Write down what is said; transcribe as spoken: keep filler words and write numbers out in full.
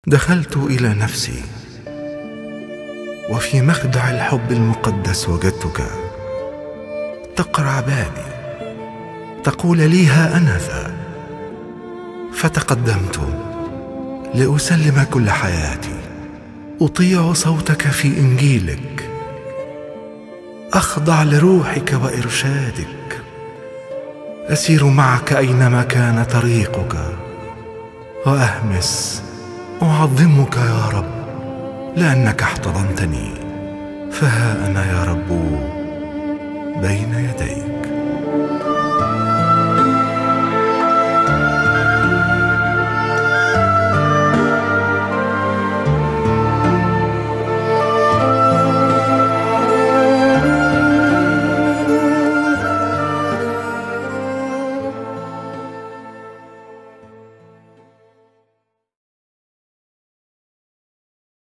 دخلت إلى نفسي، وفي مخدع الحب المقدس وجدتك تقرع بابي، تقول لي ها أنا ذا. فتقدمت لأسلم كل حياتي، أطيع صوتك في إنجيلك، أخضع لروحك وإرشادك، أسير معك أينما كان طريقك، وأهمس أعظمك يا رب لأنك احتضنتني. فها أنا يا رب بين يديك.